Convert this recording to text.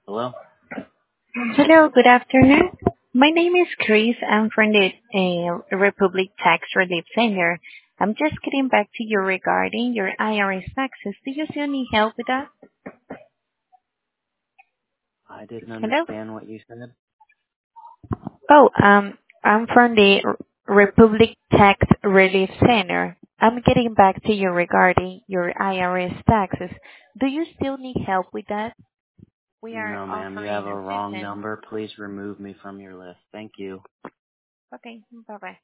Hello? Hello, good afternoon. My name is Chris. I'm from the Republic Tax Relief Center. I'm just getting back to you regarding your IRS taxes. Do you still need help with that? I didn't Hello? understand what you said. Oh, I'm from the Republic Tax Relief Center. I'm getting back to you regarding your IRS taxes. Do you still need help with that? We are No, ma'am, you have offering a wrong assistance. number. Please remove me from your list. Thank you. Okay, bye-bye.